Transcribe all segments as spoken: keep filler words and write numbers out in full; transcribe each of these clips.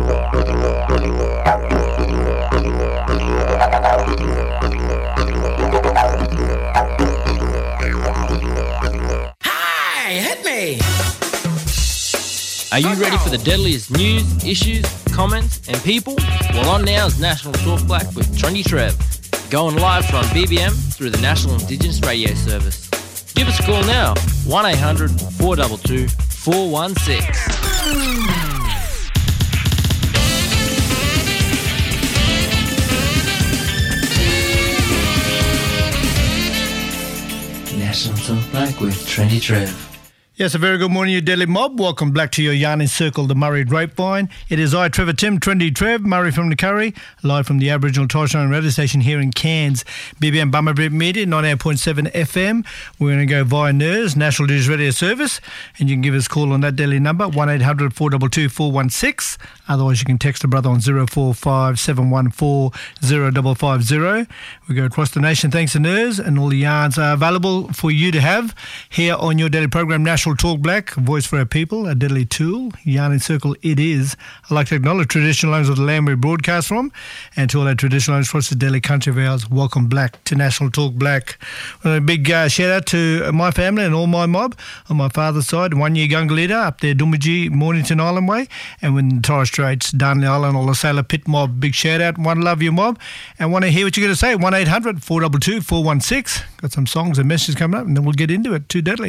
Are you ready for the deadliest news, issues, comments and people? Well, on now is National Talk Black with Trendy Trev. Going live from B B M through the National Indigenous Radio Service. Give us a call now, one eight hundred four two two four one six. National Talk Black with Trendy Trev. Yes, a very good morning, you deadly mob. Welcome back to your Yarning Circle, the Murray Grapevine. It is I, Trevor Tim, Trendy Trev, Murray from the Curry, live from the Aboriginal Torres Strait radio station here in Cairns. B B M Bummerbrit Media, ninety-eight point seven F M. We're going to go via N I R S, National Indigenous Radio Service, and you can give us a call on that deadly number, one eight hundred four two two four one six. Otherwise, you can text a brother on zero four five seven one four zero five five zero. We go across the nation thanks to N I R S, and all the yarns are available for you to have here on your daily program, National Talk Black, voice for our people, a deadly tool, Yarning Circle it is. I'd like to acknowledge traditional owners of the land we broadcast from, and to all our traditional owners across the daily country of ours, welcome black to National Talk Black. A big uh, shout out to my family and all my mob on my father's side, one year Gunga leader up there, Doomadgee, Mornington Island way, and when the Torres Straits, Darnley Island, all the Sailor Pit mob, big shout out, one love you mob, and want to hear what you're going to say, one eight hundred four two two four one six. Got some songs and messages coming up, and then we'll get into it. Too deadly.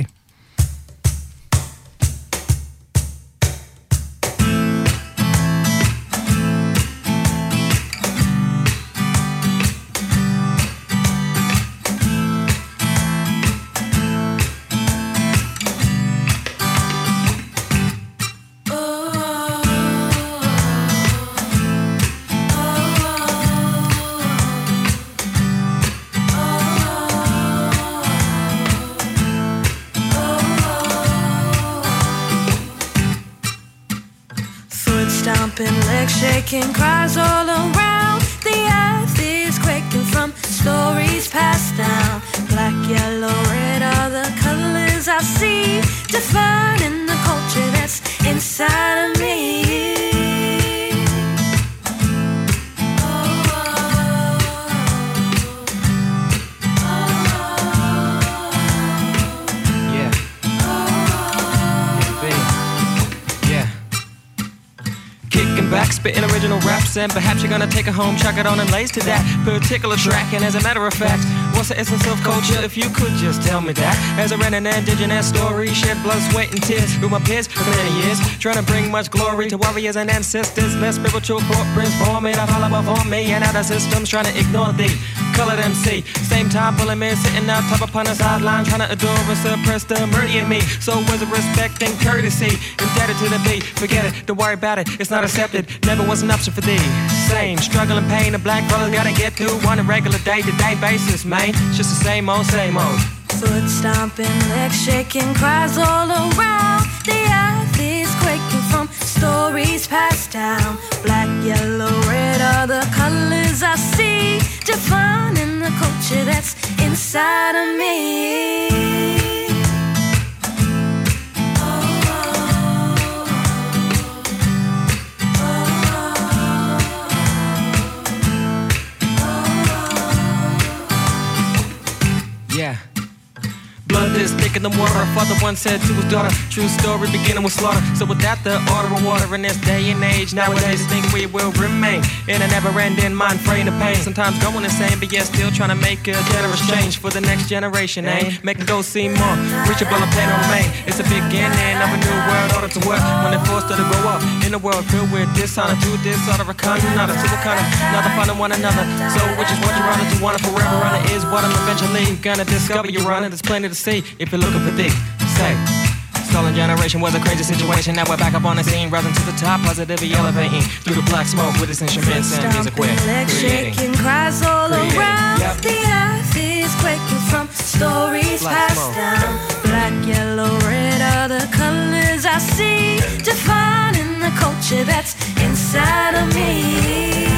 Shaking cries all around. The earth is quaking from stories passed down. Black, yellow, red are the colors I see, defining the culture that's inside of me. Back spitting original raps, and perhaps you're gonna take it home, chuck it on and lace to that particular track. And as a matter of fact, what's the essence of culture? If you could just tell me that. As I read an indigenous story, shed blood, sweat and tears through my peers for many years, trying to bring much glory to warriors and ancestors. Less spiritual footprints for me, I follow before me, and other systems trying to ignore thee. Colored M C, same time pulling men sitting out top upon the sideline, trying to adore and suppress the murder in me. So was it respect and courtesy, indebted to the beat? Forget it, don't worry about it, it's not accepted, never was an option for thee. Same struggle and pain, the black brothers gotta get through on a regular day-to-day basis, man. It's just the same old, same old. Foot stomping, legs shaking, cries all around. The earth is quaking from stories passed down. Black, yellow, red are the colors I see, defining the culture that's inside of me. Yeah. Blood is thicker than water. Father once said to his daughter, true story beginning with slaughter. So without the order of water in this day and age, nowadays I think we will remain in a never-ending mind frame of pain. Sometimes going insane, but yet still trying to make a generous change for the next generation, eh? Make them go see more, reachable and plain remain. It's a beginning of a new world order to work when they're forced to grow up in a world filled with dishonor. To dishonor a kind, not a single kind of, not to find one another. So which is what you're running to, want to forever runner is what I'm eventually gonna discover. You're running, there's plenty to see if you're looking for thee. Say, stolen generation was a crazy situation. Now we're back up on the scene, rising to the top, positively elevating through the black smoke with its instruments and music we're creating. Shaking cries all Creating. around. Yep. The earth is quaking from stories Black passed smoke. down. Black, yellow, red are the colors I see, defining the culture that's inside of me.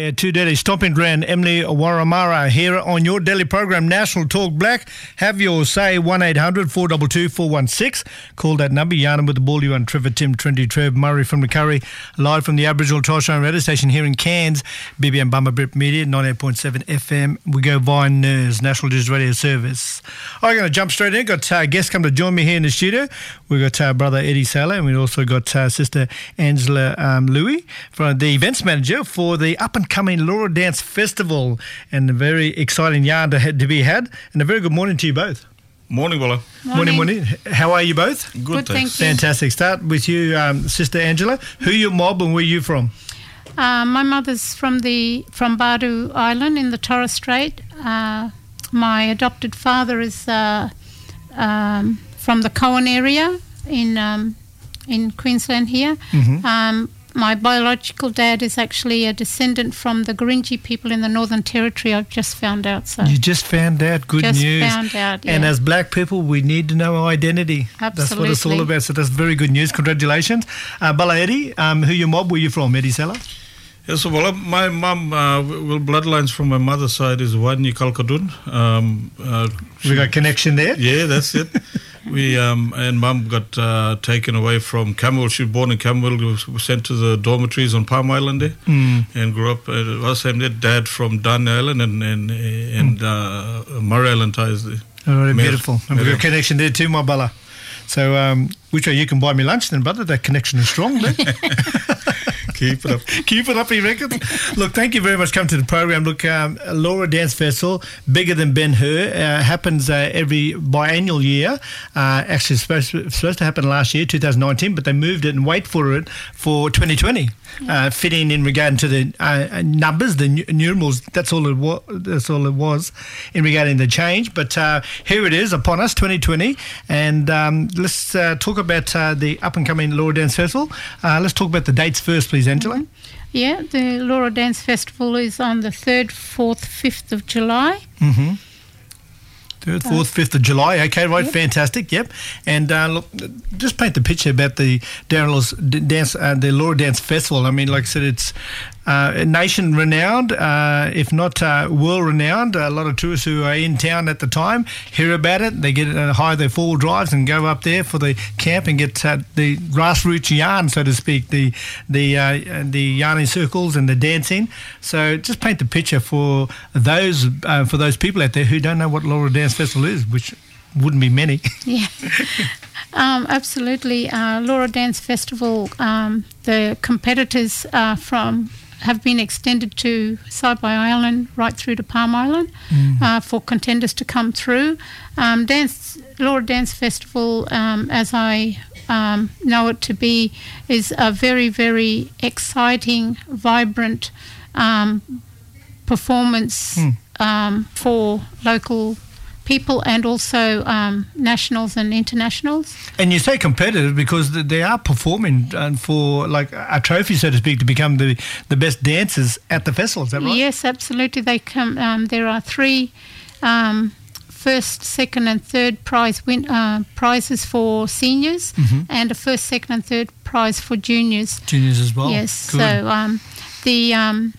Yeah, two Delhi stomping ground, Emily Waramara here on your Delhi program, National Talk Black. Have your say, one eight hundred four two two four one six. Call that number. Yarnum with the ball, you and Trevor, Tim, Trendy, Trev, Murray from the Curry, live from the Aboriginal Torres Strait radio station here in Cairns, B B M Bummer Brit Media, ninety-eight point seven F M. We go via N E R S, National Digital Radio Service. I'm going to jump straight in. Got uh, guests come to join me here in the studio. We've got uh, brother Eddie Saylor, and we've also got uh, sister Angela um, Louis, from the events manager for the up-and-coming Laura Dance Festival, and a very exciting yarn to, to be had. And a very good morning to you both. Morning, Willa. Morning, morning. How are you both? Good, Good, thanks. thank you. Fantastic. Start with you, um, Sister Angela. Who your mob and where you from? Uh, my mother's from the from Bardu Island in the Torres Strait. Uh, my adopted father is uh, um, from the Cowan area in um, in Queensland here. Mm-hmm. Um, my biological dad is actually a descendant from the Gurindji people in the Northern Territory. I've just found out. So You just found out. Good just news. found out. Yeah. And as black people, we need to know our identity. That's what it's all Absolutely. about. So that's very good news. Congratulations. Uh, Bala Eddie, um, who your mob were you from? Eddie Saylor? Yes, so, well, my mum, uh, well, bloodlines from my mother's side is Wadney Kalkadun. Um, uh, We got connection there. yeah, that's it. We um, and mum got uh, taken away from Camberwell. She was born in Camberwell. Was was sent to the dormitories on Palm Island there, Mm. and grew up. Uh, was same there. Dad from Dunn Island and and and uh, Murray Island ties there. All right, Mer- beautiful. And we got Mer- connection there too, my Bala. So, um, which way you can buy me lunch then, brother? That connection is strong then. Keep it up. Keep it up, he reckons. Look, thank you very much for coming to the program. Look, um, Laura Dance Festival, bigger than Ben Hur, uh, happens uh, every biannual year. Uh, actually, it's supposed, to, supposed to happen last year, two thousand nineteen, but they moved it and wait for it for twenty twenty. Uh, fitting in regard to the uh, numbers, the nu- numerals. That's all it was. That's all it was in regarding the change. But uh, here it is upon us, twenty twenty, and um, let's uh, talk about uh, the up and coming Laura Dance Festival. Uh, let's talk about the dates first, please, Angela. Yeah, the Laura Dance Festival is on the third, fourth, fifth of July. Mm-hmm. Third, fourth, fifth of July. Okay, right, yep. Fantastic. Yep. And uh, look, just paint the picture about the Darren's dance, uh, the Laura Dance Festival. I mean, like I said, it's uh, nation renowned, uh, if not uh, world renowned. A lot of tourists who are in town at the time hear about it. They get uh, hire their four wheel drives and go up there for the camp and get uh, the grassroots yarn, so to speak, the the uh, the yarning circles and the dancing. So just paint the picture for those uh, for those people out there who don't know what Laura Dance Festival is, which wouldn't be many. Yeah, um, absolutely. Uh, Laura Dance Festival, um, the competitors uh, from have been extended to Saibai Island right through to Palm Island Mm. uh, for contenders to come through. Um, dance Laura Dance Festival, um, as I um, know it to be, is a very, very exciting, vibrant um, performance Mm. um, for local people and also um, nationals and internationals. And you say competitive because th- they are performing uh, for like a trophy, so to speak, to become the, the best dancers at the festival. Is that right? Yes, absolutely. They come. Um, there are three um, first, second, and third prize win uh, prizes for seniors, Mm-hmm. and a first, second, and third prize for juniors. Juniors as well. Yes. Good. So um, the um,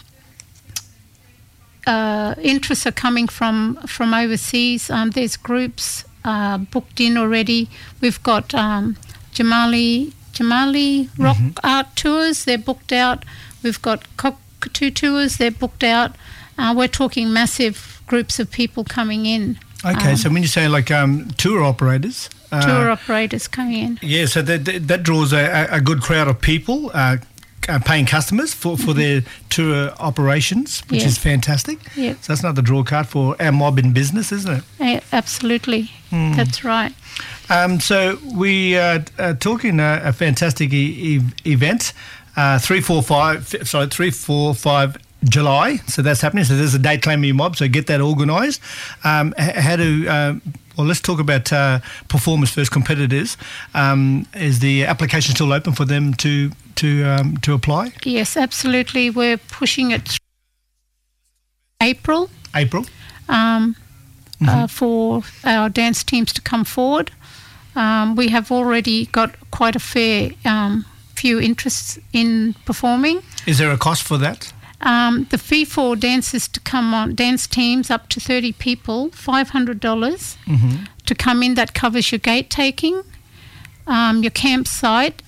uh, interests are coming from from overseas. Um, there's groups uh, booked in already. We've got um, Jamali Jamali Rock Art Tours. They're booked out. We've got Cockatoo Tours. They're booked out. Uh, we're talking massive groups of people coming in. Okay, um, so when you say like um, tour operators, uh, tour operators coming in. yeah, so that that, that draws a, a good crowd of people, uh, uh, paying customers for, for their tour operations, which Yeah. is fantastic. Yeah. So that's another draw card for our mob in business, isn't it? Eh, absolutely. Hmm. That's right. Um, so we uh, are talking uh, a fantastic e- e- event, uh, three, four, five. Sorry, three, four, five July. So that's happening. So there's a date claiming your mob. So get that organised. Um, h- how to? Uh, well, let's talk about uh, performers first. Competitors. Um, is the application still open for them to to um, to apply? Yes, absolutely. We're pushing it through April. April. Um, uh, for our dance teams to come forward. Um, we have already got quite a fair um, few interests in performing. Is there a cost for that? Um, the fee for dancers to come on, dance teams up to thirty people, five hundred dollars Mm-hmm. to come in. That covers your gate taking, um, your campsite,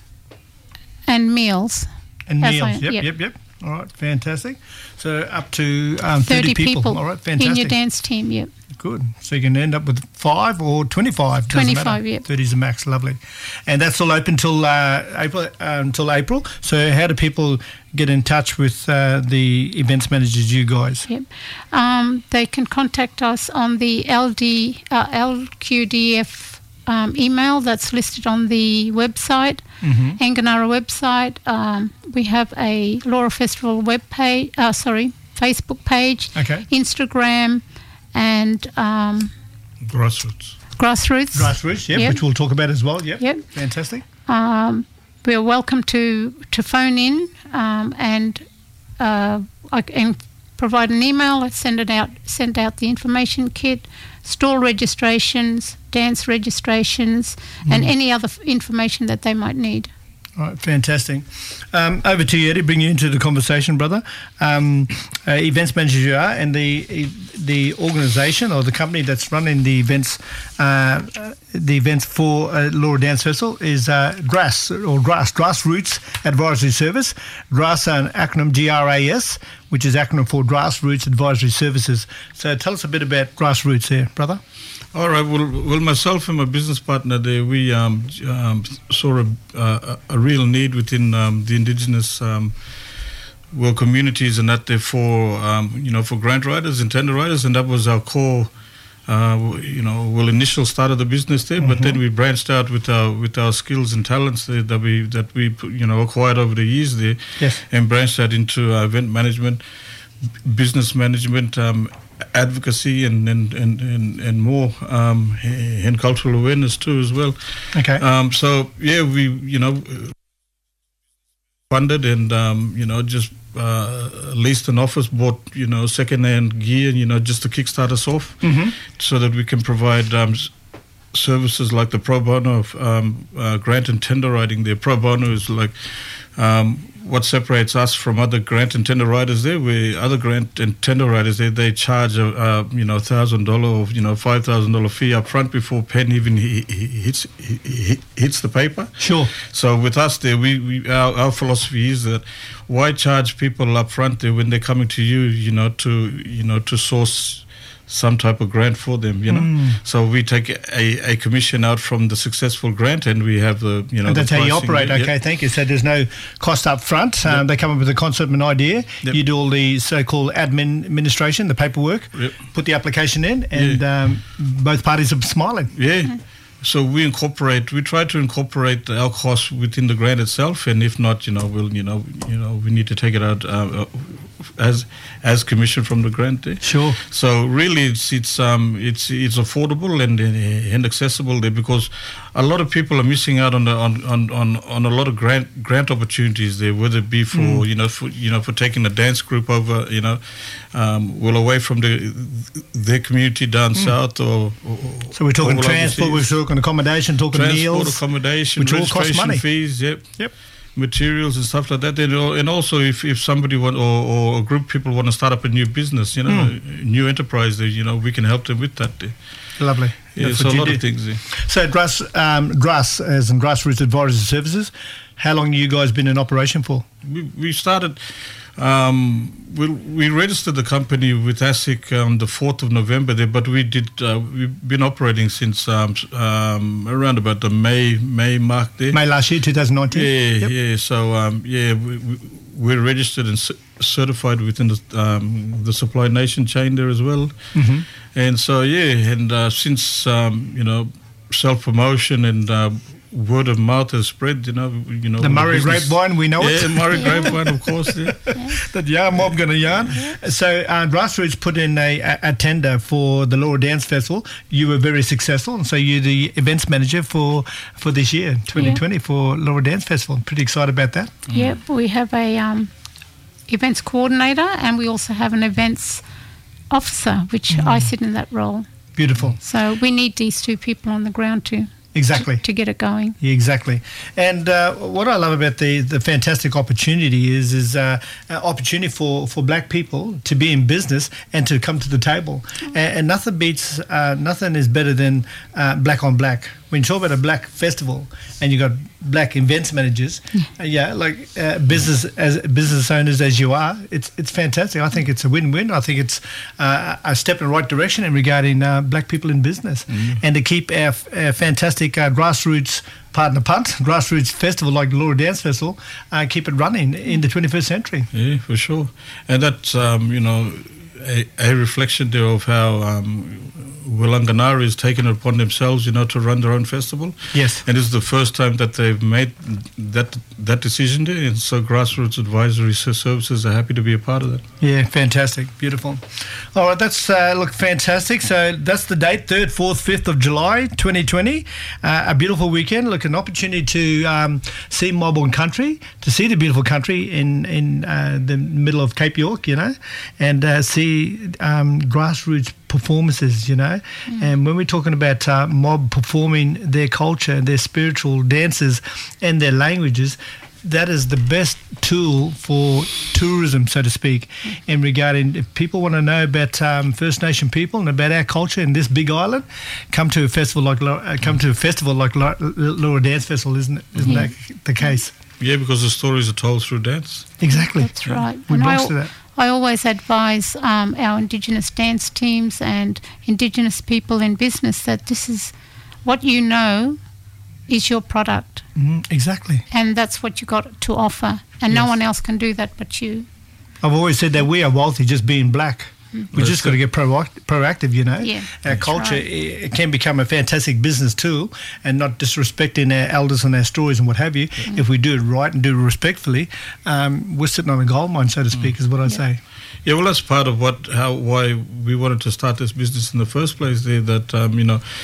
and meals. And That's meals. right, Yep, yep. yep, yep. All right, fantastic. So up to um, thirty, thirty people, All right, in fantastic. your dance team, yep. Good. So you can end up with five or twenty-five. doesn't twenty-five, matter. yep. thirty is the max. Lovely. And that's all open till uh, April. Uh, until April. So how do people get in touch with uh, the events managers, you guys? Yep. Um, they can contact us on the L D, uh, L Q D F um, email that's listed on the website, Mm-hmm. Anganara website. Um, we have a Laura Festival web page, uh, sorry, Facebook page, Okay. Instagram, and um, Grassroots. Grassroots. Grassroots, yep, Yep. which we'll talk about as well. Yep. Yep. Fantastic. Um, we're welcome to, to phone in um, and uh, I can provide an email. I send it out, send out the information kit, stall registrations, dance registrations, and any other f- information that they might need. All right, fantastic. Um, over to you, Eddie. Bring you into the conversation, brother. Um, uh, events manager you are, and the the organisation or the company that's running the events, uh, uh, the events for uh, Laura Dance Festival is uh, Grass or Grass Grassroots Advisory Service. Grass, an acronym G R A S, which is acronym for Grassroots Advisory Services. So tell us a bit about Grassroots, there, brother. All right. Well, well, myself and my business partner there, we um, um, saw a, uh, a real need within um, the indigenous um, well communities, and that therefore, um, you know, for grant writers and tender writers, and that was our core, uh, you know, well, initial start of the business there. Mm-hmm. But then we branched out with our with our skills and talents there that we that we you know acquired over the years there, Yes. and branched out into uh, event management, business management. Um, advocacy and and, and, and, and more um, and cultural awareness too as well. Okay. Um, so yeah, we you know funded and um, you know just uh, leased an office, bought you know second-hand gear, you know just to kickstart us off, Mm-hmm. so that we can provide um, s- services like the pro bono of um, uh, grant and tender writing. There, pro bono is like um, what separates us from other grant and tender writers. There, where other grant and tender writers they they charge a uh, you know thousand dollar or you know five thousand dollar fee up front before pen even he, he hits he, he hits the paper. Sure. So with us there, we, we our, our philosophy is that why charge people up front there when they're coming to you, you know, to you know to source some type of grant for them, you know. Mm. So we take a, a commission out from the successful grant, and we have the you know. And that's the how you pricing operate. there. Okay, Yep. thank you. So there's no cost up front. Um, Yep. They come up with a concept and an idea. Yep. You do all the so-called admin administration, the paperwork, Yep. put the application in, and um, both parties are smiling. Yeah. So we incorporate. We try to incorporate our costs within the grant itself, and if not, you know, we'll you know you know we need to take it out uh, as as commission from the grant there. Sure. So really, it's it's um it's it's affordable and and accessible there, because a lot of people are missing out on the on, on, on, on a lot of grant grant opportunities there, whether it be for Mm. you know for you know for taking a dance group over you know um, well away from the their community down south, or, or So we're talking all transport, overseas. we're talking accommodation, talking transport, meals. accommodation, which all cost registration money. fees, yep, Yep. materials and stuff like that. And al- and also, if, if somebody want or, or a group of people want to start up a new business, you know, Mm. a new enterprise, there, you know, we can help them with that. There. Lovely. Yeah, That's so what a you lot do. of things there. So Grass, um, Grass, as in Grassroots Advisory Services, how long have you guys been in operation for? We, we started, um, we, we registered the company with ASIC on the fourth of November there, but we did, uh, we've been operating since um, um, around about the May May mark there. May last year, twenty nineteen? Yeah, Yep. yeah. So um, yeah, we, we, we're registered and c- certified within the um, the Supply Nation chain there as well. Mm-hmm. And so yeah, and uh, since um, you know self promotion and uh, word of mouth has spread, you know, you know The Murray business- grapevine, we know Yeah, it. Murray grapevine, of course. Yeah. That yarn mob going to yarn. So uh, Grassroots put in a, a, a tender for the Laura Dance Festival. You were very successful, and so you're the events manager for for this year, twenty twenty, for Laura Dance Festival. Pretty excited about that. Yep, we have a um, events coordinator, and we also have an events officer, which I sit in that role. Beautiful. So we need these two people on the ground to Exactly. to, to get it going. Yeah, exactly. And uh, what I love about the, the fantastic opportunity is is uh, an opportunity for, for black people to be in business and to come to the table. And, and nothing beats, uh, nothing is better than uh, black on black. When you talk about a black festival and you got black events managers, yeah, uh, yeah like uh, business as business owners as you are, it's it's fantastic. I think it's a win-win. I think it's uh, a step in the right direction in regarding uh, black people in business, mm. and to keep our, our fantastic uh, grassroots pardon the punt, grassroots festival like the Laura Dance Festival, uh, keep it running in the twenty-first century. Yeah, for sure. And that's um, you know a, a reflection there of how. Um, Willanganara is taking it upon themselves, you know, to run their own festival. Yes. And it's the first time that they've made that that decision there. And so Grassroots Advisory Services are happy to be a part of that. Yeah, fantastic. Beautiful. All right, that's, uh, look, fantastic. So that's the date, third, fourth, fifth of July, twenty twenty. Uh, a beautiful weekend. Look, an opportunity to um, see Melbourne country, to see the beautiful country in, in uh, the middle of Cape York, you know, and uh, see um, grassroots performances, you know, mm. and when we're talking about uh, mob performing their culture, their spiritual dances and their languages, that is the best tool for tourism, so to speak, mm. in regarding if people want to know about um, First Nation people and about our culture in this big island, come to a festival like uh, come to a festival like Laura Dance Festival, isn't isn't mm. that the case? Yeah, because the stories are told through dance. Exactly. That's right. We And belongs I, to that. I always advise um, our Indigenous dance teams and Indigenous people in business that this is what you know is your product. Mm, exactly. And that's what you got to offer. And Yes. no one else can do that but you. I've always said that we are wealthy just being black. We just got to get proact- proactive, you know. Yeah, our that's culture right. it, it can become a fantastic business tool, and not disrespecting our elders and our stories and what have you. Mm. If we do it right and do it respectfully, um, we're sitting on a gold mine, so to speak, is what I say. Yeah, well, that's part of what how why we wanted to start this business in the first place. There, that um, you know,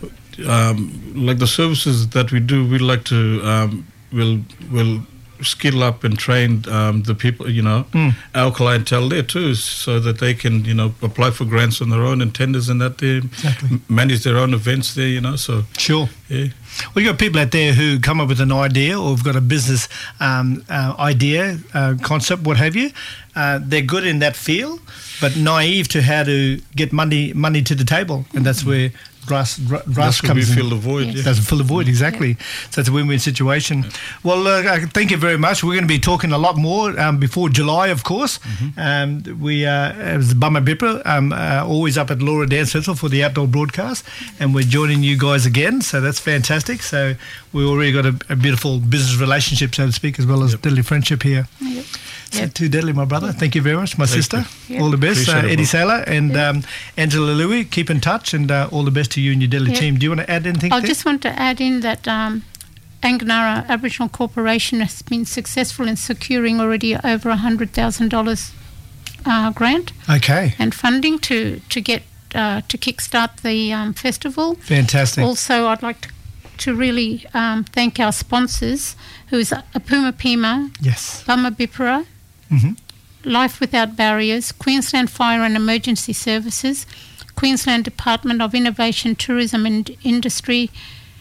um, like the services that we do, we like to um, will will. skill up and train um, the people, you know, mm. our clientele there too, so that they can, you know, apply for grants on their own and tenders and that they Exactly. m- manage their own events there, you know, so. Sure. Yeah. Well, you've got people out there who come up with an idea or have got a business um, uh, idea, uh, concept, what have you. Uh, they're good in that field, but naive to how to get money money to the table, and that's where grass grass That's where comes we in. fill the void. Yes. Yeah. Doesn't fill the void, exactly. So it's a win-win situation. Well, uh, thank you very much. We're going to be talking a lot more um, before July, of course. Mm-hmm. Um, we, uh, as Bama Bipra, um, uh, always up at Laura Dance Festival for the outdoor broadcast, and we're joining you guys again, so that's fantastic. So we already got a, a beautiful business relationship, so to speak, as well as Yep. deadly friendship here. Yep. So Yep. too deadly, my brother. Thank you very much. My Thank sister, you. all the best. Uh, Appreciate it, Eddie bro. Saylor and um, Angela Louie, keep in touch, and uh, all the best to you and your deadly Yep. team. Do you want to add anything I there? just want to add in that um, Anganara Aboriginal Corporation has been successful in securing already over one hundred thousand dollars uh, grant Okay, and funding to, to get uh, to kickstart the um, festival. fantastic. Also, I'd like to, to really um, thank our sponsors, who is Apuma Pima, Yes. Bama Bipra, Mhm. Life Without Barriers, Queensland Fire and Emergency Services, Queensland Department of Innovation, Tourism and Industry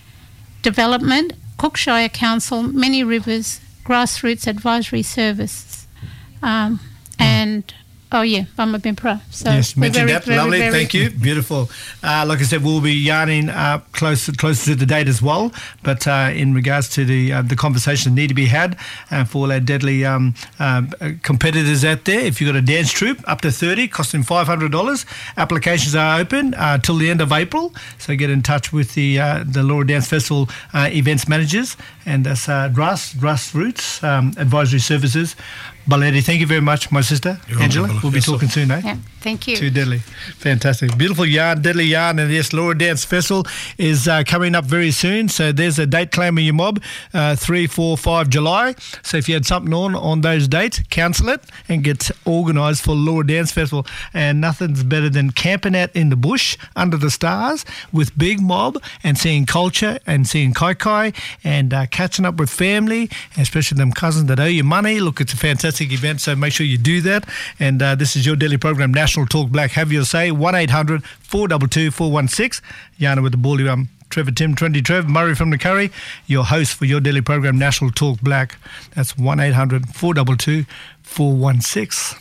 Development, Cookshire Council, Many Rivers, Grassroots Advisory Services, um, and oh yeah, Bama Bipra. So Yes, we're mentioned very, that. very, Lovely, very- thank you. Beautiful. Uh, like I said, we'll be yarning uh, close, closer to the date as well. But uh, in regards to the uh, the conversations that need to be had uh, for all our deadly um, uh, competitors out there, if you've got a dance troupe, up to thirty, costing five hundred dollars. Applications are open uh, till the end of April. So get in touch with the uh, the Laura Dance Festival uh, events managers, and that's uh, Grass, Grassroots um, Advisory Services. Baledi, thank you very much, my sister, You're Angela. welcome, We'll be yes, sir. talking soon, eh? Yeah, thank you. Too deadly. Fantastic. Beautiful yarn, deadly yarn. And yes, Laura Dance Festival is uh, coming up very soon. So there's a date claiming your mob, uh, three, four, five July. So if you had something on on those dates, cancel it and get organised for Laura Dance Festival. And nothing's better than camping out in the bush under the stars with big mob and seeing culture and seeing kai kai and uh, catching up with family, especially them cousins that owe you money. Look, it's a fantastic event, so make sure you do that. And uh, this is your daily program, National Talk Black. Have your say, one eight hundred four two two four one six. Yana with the ball. Um, Trevor Tim, Trendy Trev, Murray from the Curry, your host for your daily program, National Talk Black. That's one eight hundred four two two four one six.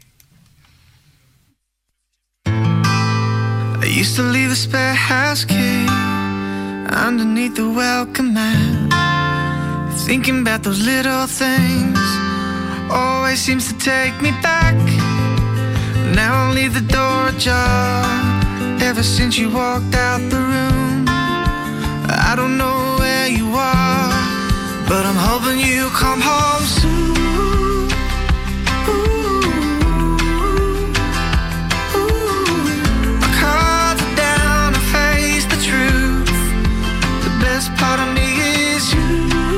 I used to leave a spare house key underneath the welcome mat, thinking about those little things always seems to take me back. Now I'll leave the door ajar ever since you walked out the room. I don't know where you are, but I'm hoping you come home soon. Best part of me is you.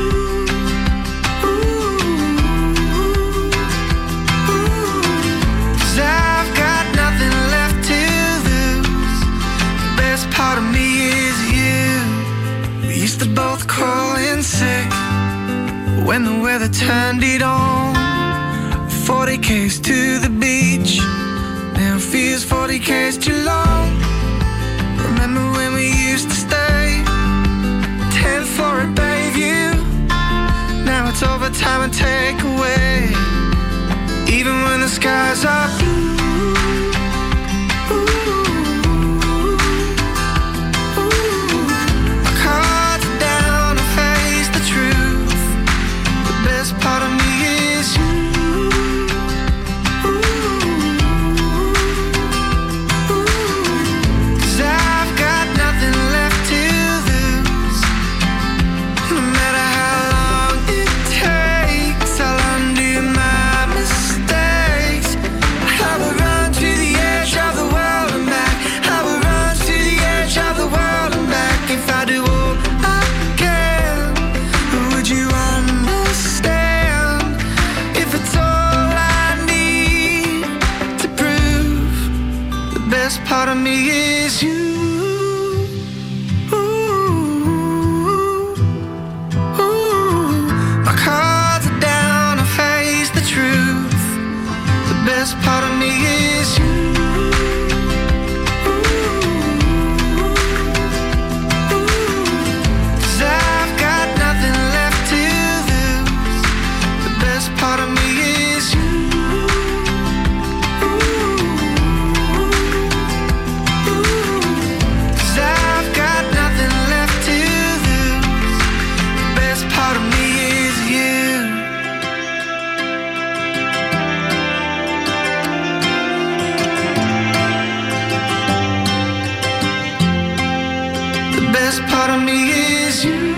Cause I've got nothing left to lose. The best part of me is you. We used to both call in sick when the weather turned it on. forty kays to the beach, now it feels forty kays too long. Remember when we used to stay ten for a Bayview? Now it's overtime and take away, even when the skies are blue. My cards are down to face the truth. The best part of me is you. Cause I've got nothing left to lose. No matter how long it takes, I'll undo my mistakes. I will run to the edge of the world and back. I will run to the edge of the world and back. If I do all I can, would you understand? If it's all I need to prove, the best part of me is you. My cards are down to face the truth. The best part of me is you. Cause I've got nothing left to lose. The best part of me is you. Cause I've got nothing left to lose. The best part of me is you. The best part of me is you.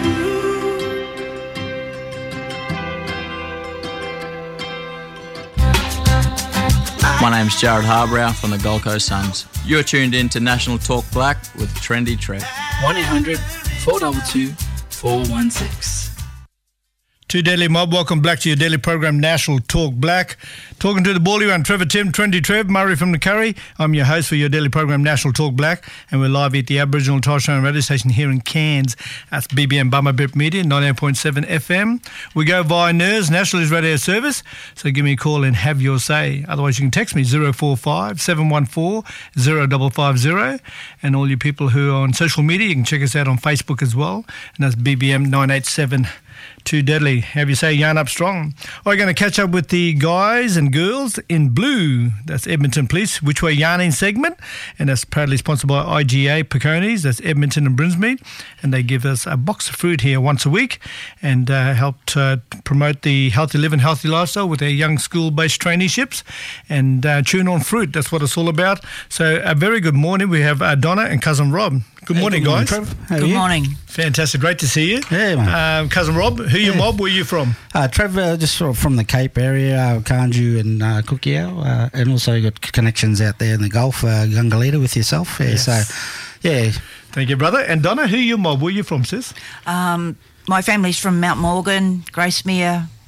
My name's Jared Harbrow from the Gold Coast Suns. You're tuned in to National Talk Black with Trendy Trev. one eight hundred four two two four one six. To Daily Mob, welcome back to your daily program, National Talk Black. Talking to the bally one, Trevor Tim, Trendy Trev, Murray from the Curry. I'm your host for your daily program, National Talk Black, and we're live at the Aboriginal and Torres Strait radio station here in Cairns. That's B B M Bummer Bip Media, ninety-eight point seven F M. We go via N E R S, Nationalist Radio Service, so give me a call and have your say. Otherwise, you can text me, zero four five seven one four zero five five zero. And all you people who are on social media, you can check us out on Facebook as well, and that's B B M nine eight seven. Too deadly. Have you say yarn up strong. We're going to catch up with the guys and girls in blue. That's Edmonton Police Which Way Yarning segment, and that's proudly sponsored by I G A Piconis. That's Edmonton and Brinsmead, and they give us a box of fruit here once a week and uh, help to promote the healthy living, healthy lifestyle with their young school-based traineeships and uh, tune on fruit. That's what it's all about. So a very good morning. We have uh, Donna and cousin Rob. Good morning, hey, good guys. Morning, Trevor. How are Good you? morning. Fantastic. Great to see you. Yeah, mate. Um, cousin Rob, who Yeah. your mob? Where are you from? Uh, Trevor, just sort of from the Cape area, uh, Carndew and uh, Cookiao, uh, and also you got connections out there in the Gulf, uh, Gungalita with yourself. Yeah, Yes. so, yeah. Thank you, brother. And Donna, who your mob? Where are you from, sis? Um, my family's from Mount Morgan, Gracemere,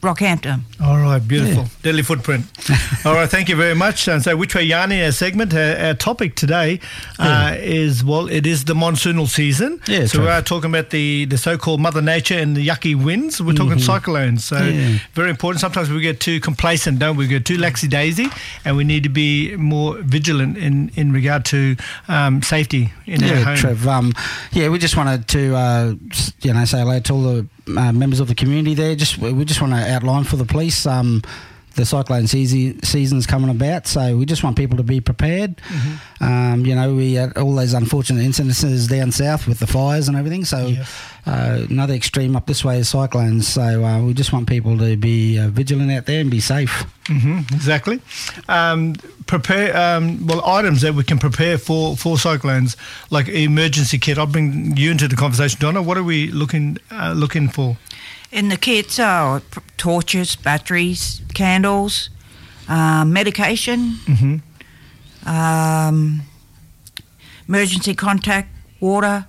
Rockhampton. All right, beautiful. Yeah. Deadly footprint. All right, thank you very much. And so, Which Way Yarning, our segment, our, our topic today uh, yeah. is, well, it is the monsoonal season. Yeah, so, we are talking about the, the so-called Mother Nature and the yucky winds. We're talking mm-hmm. cyclones. So, yeah. very important. Sometimes we get too complacent, don't we? We get too laxy-daisy, and we need to be more vigilant in, in regard to um, safety in yeah, our home. Trev, um, yeah, we just wanted to, uh, you know, say hello to all the Uh, members of the community there. Just we just want to outline for the police um, the cyclone season season's coming about, so we just want people to be prepared. Mm-hmm. Um, you know, we had all those unfortunate incidences down south with the fires and everything, so yes. uh, another extreme up this way is cyclones, so uh, we just want people to be uh, vigilant out there and be safe. Mm-hmm, exactly. Um, prepare um, well items that we can prepare for, for cyclones, like emergency kit. I'll bring you into the conversation, Donna. What are we looking uh, looking for? In the kits are uh, torches, batteries, candles, uh, medication, mm-hmm. um, emergency contact, water,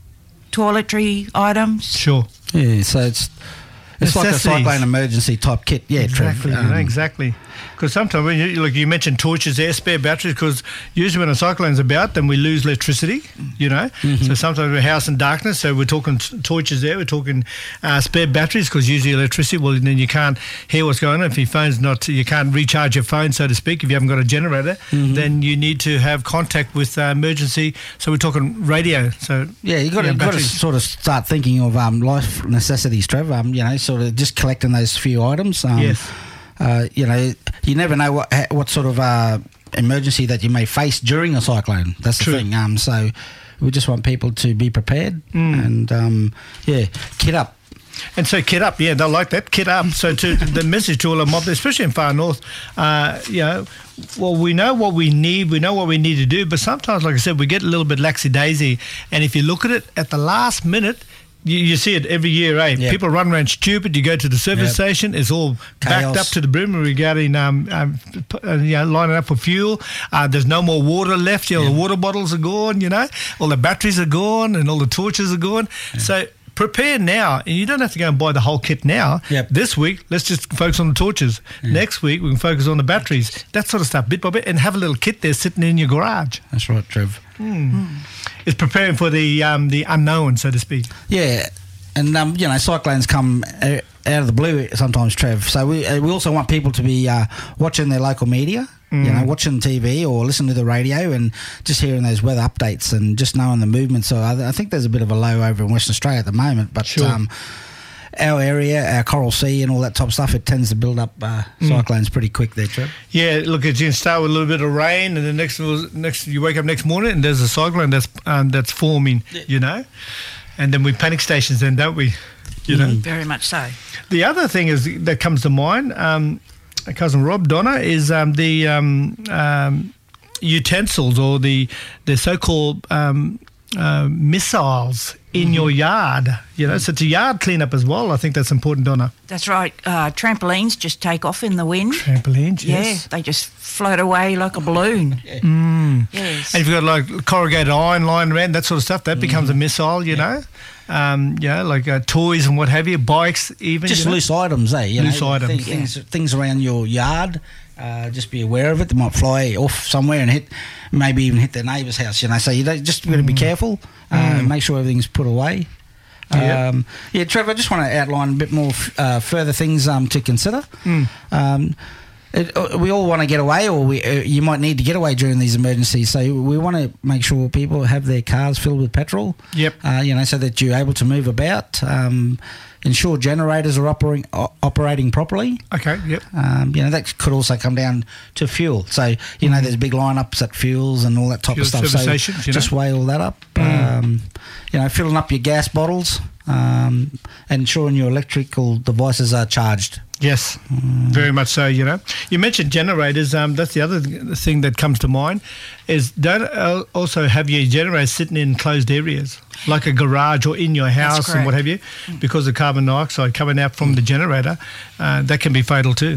toiletry items. Sure. Yeah, so it's it's like a cyclone emergency type kit. Yeah, exactly. Trev. Um, you know, exactly. Because sometimes, when you, like you mentioned torches there, spare batteries, because usually when a cyclone's about, then we lose electricity, you know. Mm-hmm. So sometimes we're house in darkness, so we're talking t- torches there, we're talking uh, spare batteries, because usually electricity, well, then you can't hear what's going on. If your phone's not, you can't recharge your phone, so to speak, if you haven't got a generator, mm-hmm. then you need to have contact with uh, emergency. So we're talking radio. So yeah, you've got, you know, got to sort of start thinking of um, life necessities, Trev, um, you know, sort of just collecting those few items. Um, yes. Uh, you know, you never know what what sort of uh, emergency that you may face during a cyclone. That's True. the thing. Um, so we just want people to be prepared mm. and, um, yeah, kit up. And so kit up, yeah, they'll like that, kit up. So to the message to all the mob, especially in far north, uh, you know, well, we know what we need, we know what we need to do, but sometimes, like I said, we get a little bit laxy-daisy, and if you look at it at the last minute, You, you see it every year, eh? Yep. People run around stupid. You go to the service yep. station, it's all Chaos. backed up to the brim regarding um, um, you know, lining up for fuel. Uh, there's no more water left. You know, yep. the water bottles are gone, you know. All the batteries are gone and all the torches are gone. Yep. So prepare now, and you don't have to go and buy the whole kit now. Yep. This week, let's just focus on the torches. Yep. Next week, we can focus on the batteries. That sort of stuff, bit by bit, and have a little kit there sitting in your garage. That's right, Trev. Mm. Mm. It's preparing for the um, the unknown, so to speak. Yeah. And, um, you know, cyclones come out of the blue sometimes, Trev. So we uh, we also want people to be uh, watching their local media, mm. you know, watching T V or listening to the radio and just hearing those weather updates and just knowing the movement. So I, I think there's a bit of a low over in Western Australia at the moment. But sure. um, our area, our Coral Sea and all that type of stuff, it tends to build up uh, cyclones mm. pretty quick there, Trev. Yeah, look, you can start with a little bit of rain, and then next, next you wake up next morning and there's a cyclone that's um, that's forming, yeah. you know. And then we panic stations then, don't we? You know? Mm, very much so. The other thing is that comes to mind, um, cousin Rob, Donna, is um, the um, um, utensils or the the so-called um, uh, missiles in mm-hmm. your yard. You know, so it's a yard cleanup as well. I think that's important, Donna. That's right. Uh, trampolines just take off in the wind. Trampolines, yes. Yeah, they just float away like a balloon. Yeah. Mm. Yes. And if you've got like corrugated iron lying around, that sort of stuff, that mm. becomes a missile, you yeah. know. Um, yeah, like uh, toys and what have you, bikes even. Just you know? loose items, eh? You loose know, items. Things, yeah. things, things around your yard. Uh, just be aware of it. They might fly off somewhere and hit, maybe even hit their neighbour's house. You know, so you don't, just got to be careful. Uh, mm. Make sure everything's put away. Yeah, um, yeah, Trevor. I just want to outline a bit more uh, further things um, to consider. Mm. Um, it, uh, we all want to get away, or we, uh, you might need to get away during these emergencies. So we want to make sure people have their cars filled with petrol. Yep. Uh, you know, so that you're able to move about. Um, ensure generators are operating operating properly. Okay. Yep. Um, you know, that could also come down to fuel. So you mm-hmm. know, there's big lineups at fuels and all that type fuel of stuff. So stations, just know? weigh all that up. Mm. Um, you know, filling up your gas bottles, um, and ensuring your electrical devices are charged. Yes, mm. very much so, you know. You mentioned generators. Um, that's the other thing that comes to mind is don't also have your generators sitting in closed areas like a garage or in your house and what have you, because of carbon dioxide coming out from the generator, uh, that can be fatal too.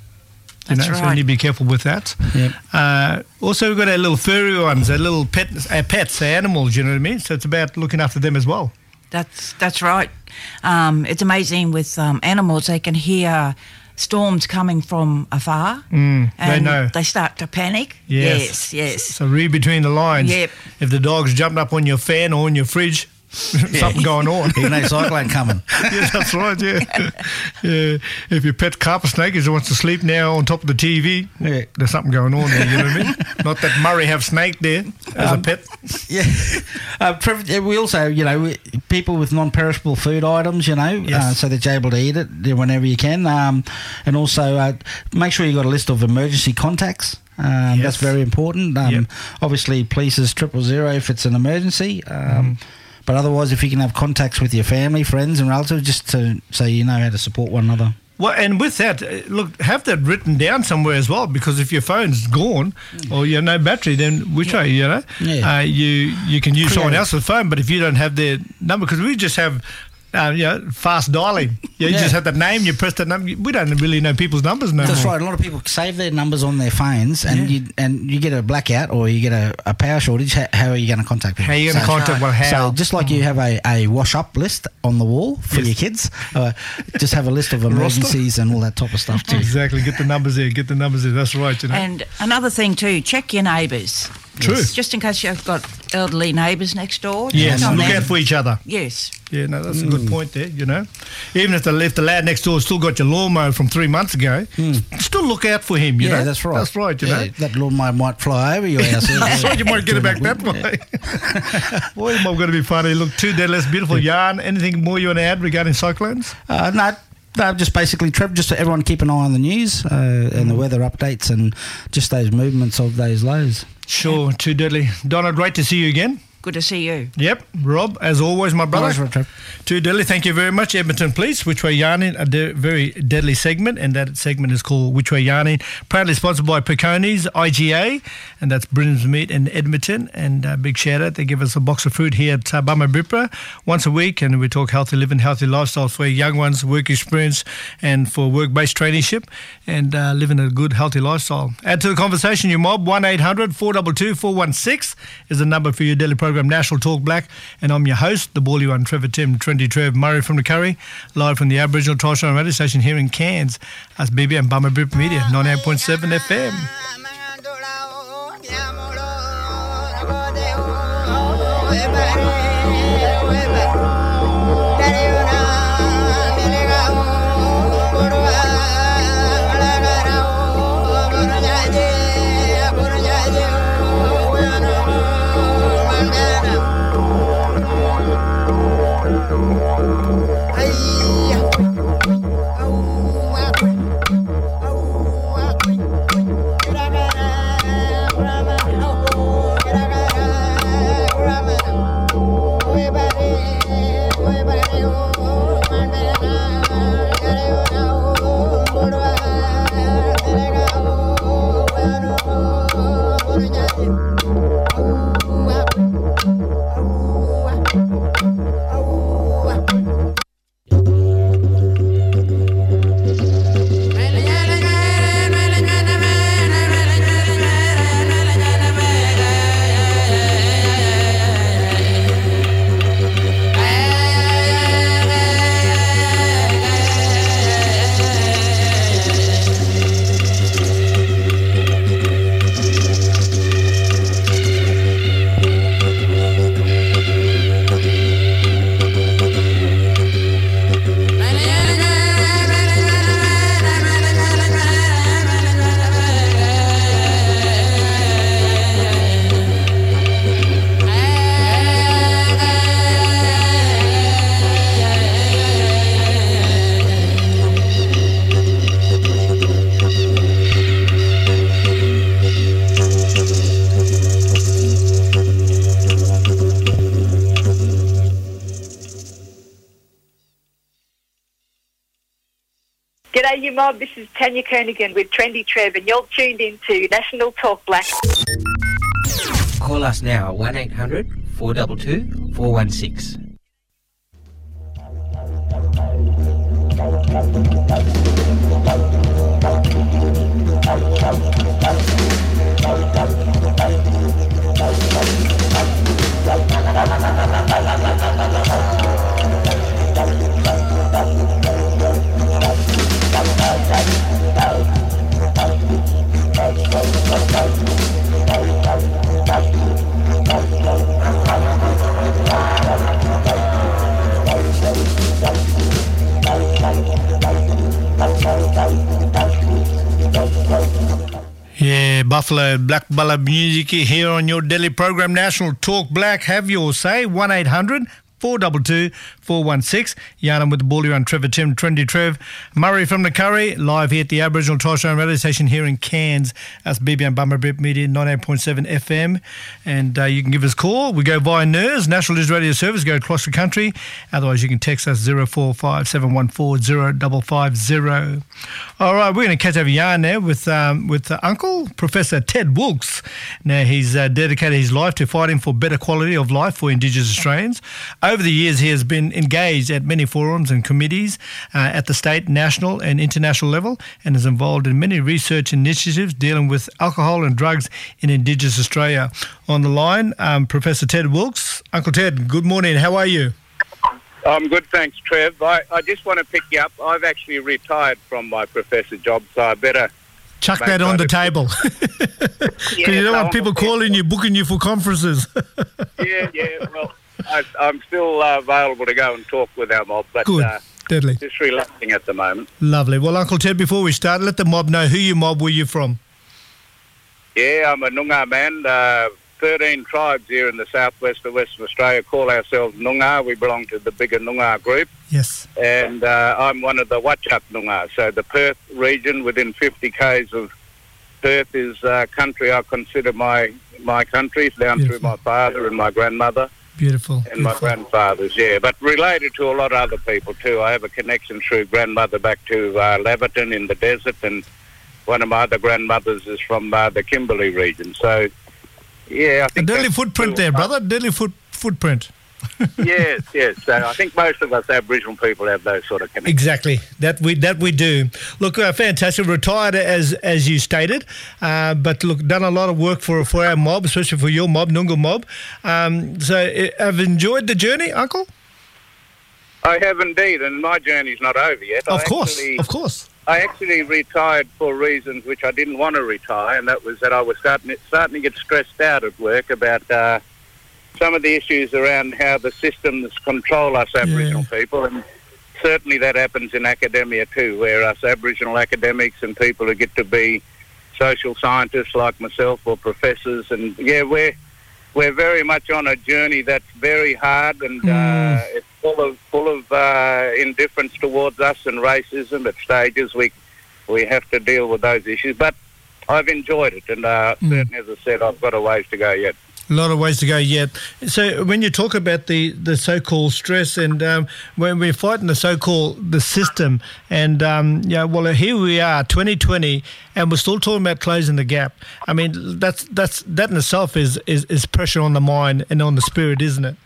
You That's know, right. so you need to be careful with that. Yep. Uh, also, we've got our little furry ones, our little pet, our pets, our animals, you know what I mean? So it's about looking after them as well. That's that's right. Um, it's amazing with um, animals; they can hear storms coming from afar, Mm, and they know. they start to panic. Yes. Yes, yes. So read between the lines. Yep. If the dog's jumped up on your fan or on your fridge, something going on. You know, cyclone coming. Yeah, that's right, yeah. yeah. If your pet carpet snake is wants to sleep now on top of the T V, Yeah. there's something going on there, you know what I mean? Not that Murray have snake there as Um, a pet. Yeah. Uh, Trevor, yeah, we also, you know, we, people with non-perishable food items, you know, Yes. uh, so that you're able to eat it whenever you can. Um, and also uh, make sure you've got a list of emergency contacts. Um, Yes. That's very important. Um, Yep. Obviously, police is triple zero if it's an emergency. Um, Mm-hmm. But otherwise, if you can have contacts with your family, friends and relatives, just to so you know how to support one another. Well, and with that, uh, look, have that written down somewhere as well, because if your phone's gone or you have no battery, then which way, you know? Yeah. Uh, you you can use Create someone it. else's phone, but if you don't have their number, because we just have, uh, you know, fast dialing. Yeah, you Yeah. just have that name, you press that number. We don't really know people's numbers no That's more. right. A lot of people save their numbers on their phones, and Yeah. you and you get a blackout or you get a, a power shortage. How, how are you going to contact people? How are you going to So- contact, well, how? So just like you have a, a wash up list on the wall for Yes. your kids, uh, just have a list of emergencies and all that type of stuff too. Exactly. Get the numbers there. Get the numbers there. That's right, you know. And another thing too, check your neighbours. True. Just in case you've got elderly neighbours next door. Yes, check on look them. out for each other. Yes. Yeah, no, that's a good point there, you know. Even if the, if the lad next door still got your lawnmower from three months ago, still look out for him, you yeah, know. that's right. That's right, you Yeah, know. that lawnmower might fly over your house. That's right, you might get it back that way. Boy, it might going to be funny. Look, two dead less beautiful yarn. Anything more you want to add regarding cyclones? Uh, no, no, just basically, Trev, just so everyone keep an eye on the news uh, and the weather updates and just those movements of those lows. Sure, too deadly. Donna, great to see you again. Good to see you. Yep, Rob, as always, my brother. Always, Rob. Too deadly. Thank you very much, Edmonton Police. Which Way Yarning, a de- very deadly segment, and that segment is called Which Way Yarning. Proudly sponsored by Peconi's I G A, and that's Britain's Meat in Edmonton. And uh, big shout out, they give us a box of food here at uh, Bama Bipra once a week, and we talk healthy living, healthy lifestyles for young ones, work experience, and for work-based traineeship, and uh, living a good, healthy lifestyle. Add to the conversation, your mob, one eight hundred four two two four one six is the number for your daily program, National Talk Black. And I'm your host, the bally one, Trevor Tim, Trendy Trev, Murray from the Curry, live from the Aboriginal Torres Strait radio station here in Cairns. That's B B M Bama Bip Media, ninety-eight point seven F M. G'day, you mob. This is Tanya Kernigan with Trendy Trev, and you're tuned into National Talk Black. Call us now, one eight hundred four two two four one six. Buffalo Black Ballad music here on your daily program, National Talk Black. Have your say, one eight hundred four two two four one six. Yarnum with the ball on Trevor Tim, Trendy Trev. Murray from the Curry, live here at the Aboriginal Torres Strait radio station here in Cairns. That's B B M Bummer Brit Media, ninety-eight point seven F M. And uh, you can give us a call. We go via N E R S, National News Radio Service, go across the country. Otherwise, you can text us zero four five seven one four zero five five zero. All right, we're going to catch over yarn now with um, with uh, Uncle Professor Ted Wilkes. Now, he's uh, dedicated his life to fighting for better quality of life for Indigenous Australians. Over the years, he has been engaged at many forums and committees uh, at the state, national and international level, and is involved in many research initiatives dealing with alcohol and drugs in Indigenous Australia. On the line, um, Professor Ted Wilkes. Uncle Ted, good morning. How are you? I'm good, thanks, Trev. I, I just want to pick you up. I've actually retired from my professor job, so I better... Chuck that on the table. Because yeah, you don't so want people calling you, booking you for conferences. yeah, yeah, well... I, I'm still uh, available to go and talk with our mob, but Good. Uh, Deadly. just relaxing at the moment. Lovely. Well, Uncle Ted, before we start, let the mob know who you mob, where you're from. Yeah, I'm a Noongar man. Uh, thirteen tribes here in the southwest of Western Australia call ourselves Noongar. We belong to the bigger Noongar group. Yes. And uh, I'm one of the Whadjuk Noongar. So the Perth region within fifty kays of Perth is uh, country I consider my, my country, down Beautiful. through my father and my grandmother. Beautiful. And my Beautiful. grandfather's, yeah. But related to a lot of other people too. I have a connection through grandmother back to uh, Laverton in the desert, and one of my other grandmothers is from uh, the Kimberley region. So, yeah, I think... A deadly footprint there, brother. Deadly foot, footprint. yes, yes. So I think most of us Aboriginal people have those sort of connections. Exactly. That we that we do. Look, uh, fantastic. Retired as as you stated, uh, but look, done a lot of work for for our mob, especially for your mob, Noongar mob. Um, so, uh, have enjoyed the journey, Uncle? I have indeed, and my journey's not over yet. Of I course, actually, of course. I actually retired for reasons which I didn't want to retire, and that was that I was starting starting to get stressed out at work about. Uh, some of the issues around how the systems control us Aboriginal yeah. people, and certainly that happens in academia too, where us Aboriginal academics and people who get to be social scientists like myself or professors, and yeah, we're we're very much on a journey that's very hard, and mm. uh, it's full of full of uh, indifference towards us and racism at stages. We we have to deal with those issues, but I've enjoyed it, and uh, mm. certainly, as I said, I've got a ways to go yet. A lot of ways to go yet. So when you talk about the, the so-called stress, and um, when we're fighting the so-called the system, and um, yeah, well, here we are, twenty twenty, and we're still talking about closing the gap. I mean, that's that's that in itself is, is, is pressure on the mind and on the spirit, isn't it?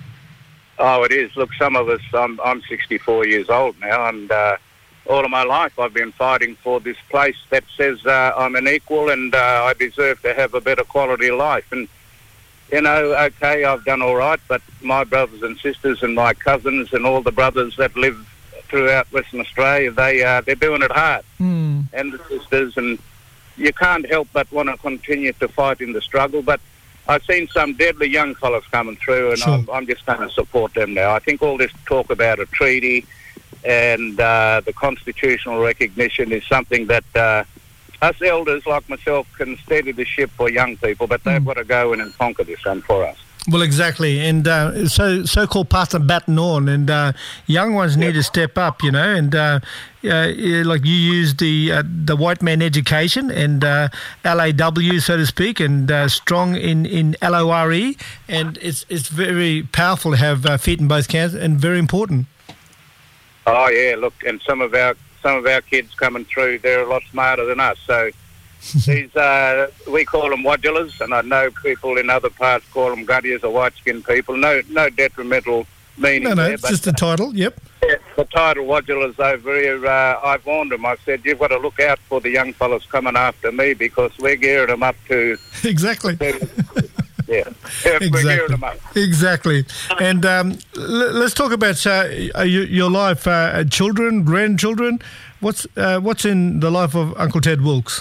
Oh, it is. Look, some of us, I'm, I'm sixty-four years old now, and uh, all of my life I've been fighting for this place that says uh, I'm an equal and uh, I deserve to have a better quality of life. And you know, okay, I've done all right, but my brothers and sisters and my cousins and all the brothers that live throughout Western Australia, they, uh, they're doing it hard. Mm. And the sisters, and you can't help but want to continue to fight in the struggle. But I've seen some deadly young fellas coming through, and sure. I'm, I'm just going to support them now. I think all this talk about a treaty and uh, the constitutional recognition is something that... Uh, us elders like myself can steady the ship for young people, but they've mm. got to go in and conquer this one for us. Well, exactly, and uh, so so-called pass the baton on, and uh, young ones need to step up, you know, and uh, uh, like you use the uh, the white man education and uh, L A W, so to speak, and uh, strong in, in L O R E, and it's it's very powerful to have uh, feet in both camps, and very important. Oh yeah, look, and some of our some of our kids coming through, they're a lot smarter than us. So these, uh, we call them Wadjulas, and I know people in other parts call them Guddias or white-skinned people. No no detrimental meaning No, no, there, it's but, just the title, yep. Yeah, the title Wadjulas over here, uh, I've warned them. I've said, you've got to look out for the young fellas coming after me because we're gearing them up to... Exactly. To, yeah, yeah we're gearing them up. Exactly. And um, l- let's talk about uh, your, your life, uh, children, grandchildren. What's uh, what's in the life of Uncle Ted Wilkes?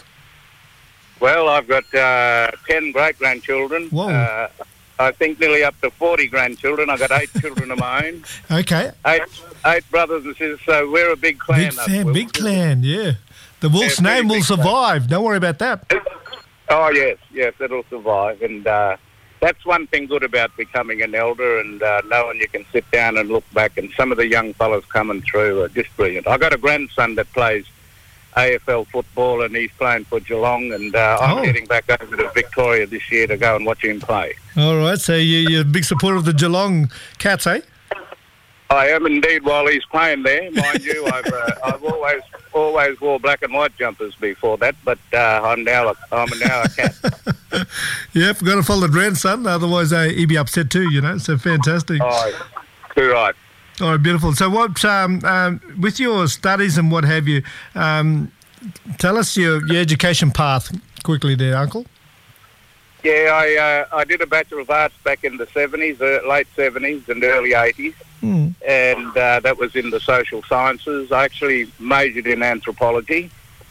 Well, I've got uh, ten great-grandchildren. Whoa. Uh, I think nearly up to forty grandchildren. I've got eight children of my own. Okay. Eight, eight brothers and sisters, so we're a big clan. Big, fan, big clan, yeah. The Wilkes yeah, name will survive. Clan. Don't worry about that. Oh, yes, yes, it'll survive. And uh, that's one thing good about becoming an elder and uh, knowing you can sit down and look back. And some of the young fellas coming through are just brilliant. I got a grandson that plays A F L football, and he's playing for Geelong, and uh, I'm Oh. heading back over to Victoria this year to go and watch him play. All right, so you, you're a big supporter of the Geelong Cats, eh? I am indeed while he's playing there. Mind you, I've, uh, I've always always wore black and white jumpers before that, but uh, I'm now a, I'm now a cat. Yep, got to follow the grandson, otherwise uh, he'd be upset too, you know, so fantastic. Oh, too right. All right, beautiful. So what, um, um, with your studies and what have you, um, tell us your, your education path quickly there, Uncle. Yeah, I uh, I did a Bachelor of Arts back in the seventies, uh, late seventies and early eighties, Mm. and uh, that was in the social sciences. I actually majored in anthropology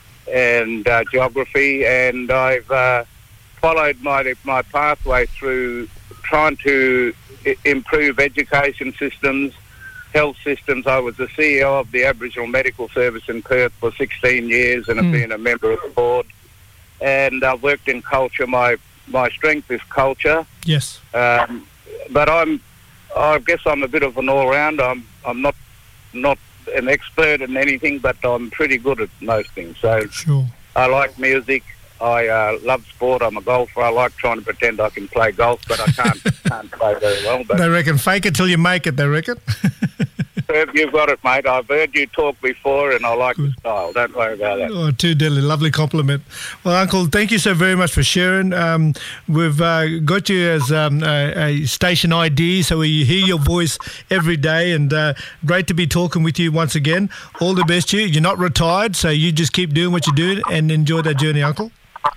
and uh, geography, and I've uh, followed my my pathway through trying to I- improve education systems, health systems. I was the C E O of the Aboriginal Medical Service in Perth for sixteen years, and have Mm. been a member of the board. And I've worked in culture. My my strength is culture. Yes. Um, but I'm, I guess I'm a bit of an all-round. I'm, I'm not, not an expert in anything, but I'm pretty good at most things. So Sure. I like music. I uh, love sport. I'm a golfer. I like trying to pretend I can play golf, but I can't, can't play very well. But They reckon fake it till you make it, they reckon. Trev, you've got it, mate. I've heard you talk before, and I like the style. Don't worry about that. Oh, too deadly. Lovely compliment. Well, Uncle, thank you so very much for sharing. Um, we've uh, got you as um, a, a station I D, so we hear your voice every day, and uh, great to be talking with you once again. All the best to you. You're not retired, so you just keep doing what you do and enjoy that journey, Uncle.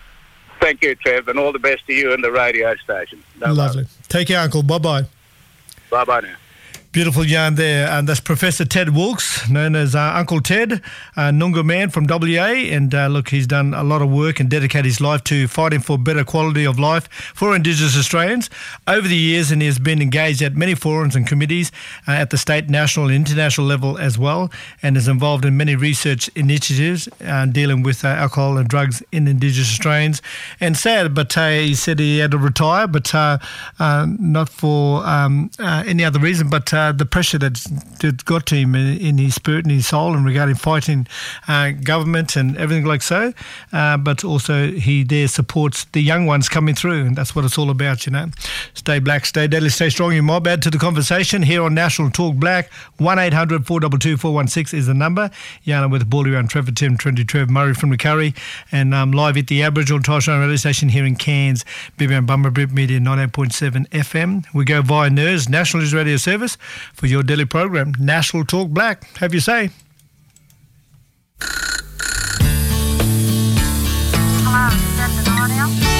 Thank you, Trev, and all the best to you and the radio station. No Lovely. Take care, Uncle. Bye-bye. Bye-bye now. Beautiful yarn there. And that's Professor Ted Wilkes, known as uh, Uncle Ted, uh, Noongar man from W A. And uh, look, he's done a lot of work and dedicated his life to fighting for better quality of life for Indigenous Australians over the years. And he has been engaged at many forums and committees uh, at the state, national and international level as well, and is involved in many research initiatives uh, dealing with uh, alcohol and drugs in Indigenous Australians. And sad, but uh, he said he had to retire, but uh, uh, not for um, uh, any other reason, but uh, the pressure that's, that got to him in, in his spirit and his soul and regarding fighting uh, government and everything like so. Uh, but also he there supports the young ones coming through, and that's what it's all about, you know. Stay black, stay deadly, stay strong, you mob. Add to the conversation here on National Talk Black. one eight hundred four two two four one six is the number. Yana with Baldy around Trevor Tim, Trendy Trev, Murray from the Curry, and um, live at the Aboriginal and Torres Strait radio station here in Cairns, B B M Bummer Brit Media ninety-eight point seven F M. We go via N E R S, National News Radio Service, for your daily program, National Talk Black. Have your say. Hello, is that the audio?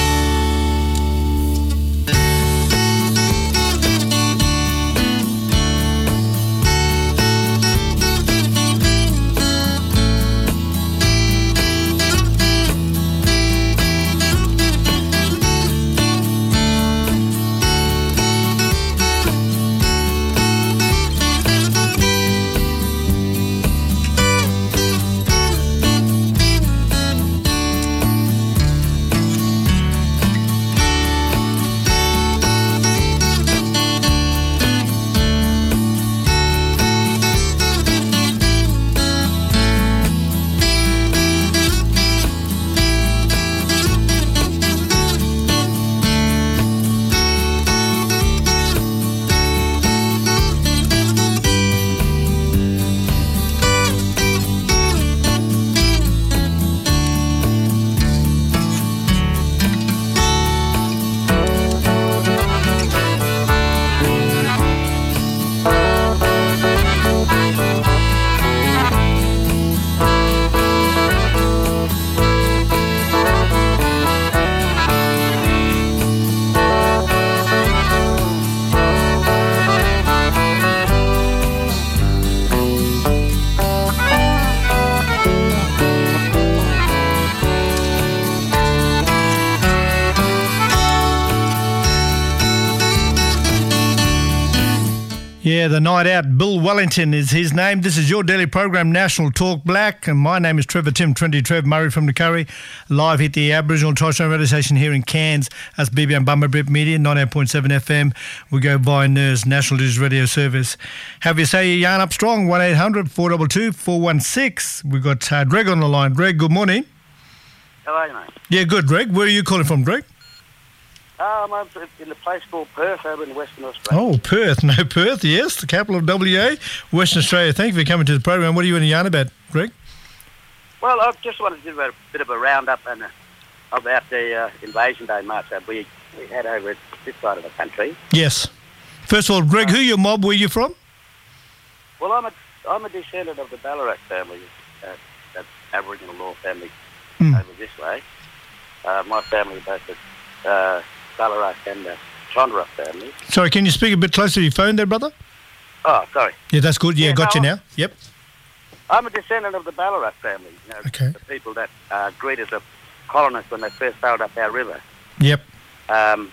Yeah, the night out. Bill Wellington is his name. This is your daily program, National Talk Black, and my name is Trevor Tim, Trinity Trev Murray from the Curry, live at the Aboriginal Torres Strait radio station here in Cairns. That's B B M Bumberbip Media, ninety-eight point seven F M. We go via N E R S, National Digital Radio Service. Have you say your yarn up strong, one eight hundred four two two four one six. We've got uh, Greg on the line. Greg, good morning. How are you, mate? Yeah, good, Greg. Where are you calling from, Greg? Um, I'm in a place called Perth over in Western Australia. Oh, Perth. No, Perth, yes, the capital of W A, Western Australia. Thank you for coming to the program. What are you in a yarn about, Greg? Well, I just wanted to do a bit of a roundup and uh, about the uh, Invasion Day march that we, we had over at this side of the country. Yes. First of all, Greg, who your mob were you from? Well, I'm a, I'm a descendant of the Ballarat family, uh, that Aboriginal law family mm. over this way. Uh, my family both at uh, Ballarat and the Chondra family. Sorry, can you speak a bit closer to your phone there, brother? Oh, sorry. Yeah, that's good. Yeah, Yeah, got no, you now. Yep. I'm a descendant of the Ballarat family. You know, Okay. the people that uh, greeted the colonists when they first sailed up our river. Yep. Um,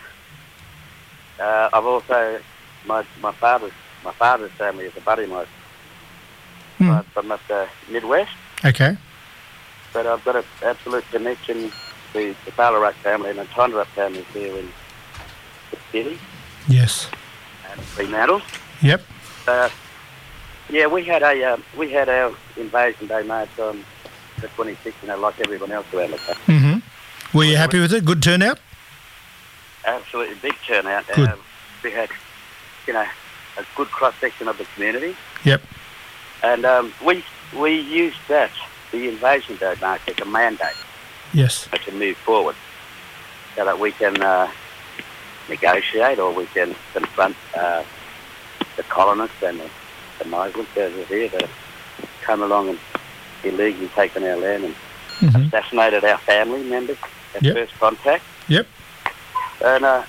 uh, I've also my my father's my father's family is a buddy of mine Mm. uh, from up the Midwest. Okay. But I've got an absolute connection to the Ballarat family and the Tondra family here in the city Yes. and Fremantle. Yep. Uh, yeah, we had a uh, we had our Invasion Day march on the twenty-sixth, you know, like everyone else around the country. Mm-hmm. Were you happy with it? Good turnout? Absolutely big turnout. Good. Um, we had, you know, a good cross section of the community, Yep. and um, we we used that the Invasion Day march as a mandate Yes. to move forward, so that we can uh, negotiate or we can confront uh, the colonists and the, the migrants over here that have come along and illegally taken our land and Mhm. assassinated our family members at Yep. first contact. Yep. And uh,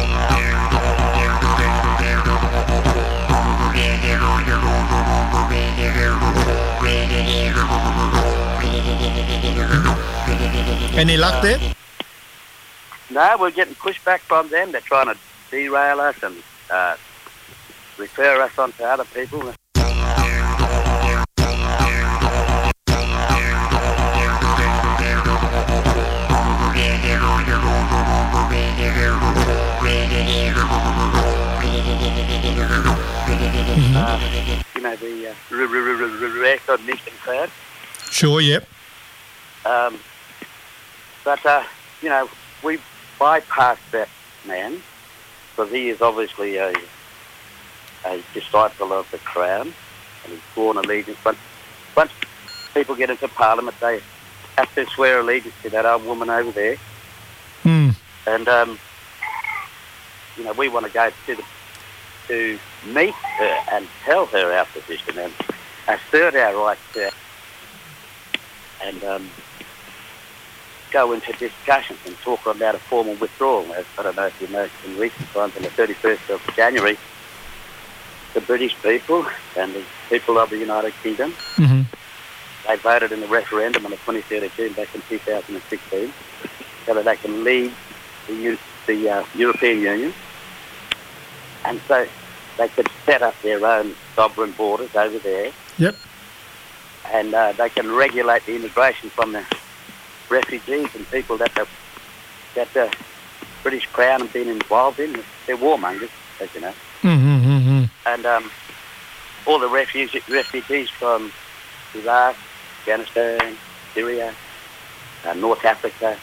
Any luck there? no, we're getting pushback from them. They're trying to derail us and uh, refer us on to other people. Uh, you know, the uh, r- r- r- r- recognition card. Sure, yep. Um, but, uh, you know, we bypassed that man because he is obviously a, a disciple of the Crown and he's sworn allegiance. But once people get into Parliament, they have to swear allegiance to that old woman over there. Hmm. And, um, you know, we want to go to the, to meet her and tell her our position and assert our rights there and um, go into discussions and talk about a formal withdrawal. As I don't know if you know, in recent times, on the thirty-first of January, the British people and the people of the United Kingdom, Mm-hmm. they voted in the referendum on the twenty-third of June back in two thousand sixteen so that they can leave the, U- the uh, European Union, and so they could set up their own sovereign borders over there, Yep. and uh, they can regulate the immigration from the refugees and people that the, that the British Crown have been involved in. They're warmongers, as you know. Mm-hmm. Mm-hmm. And um, all the refugees, refugees from Iraq, Afghanistan, Syria, uh, North Africa.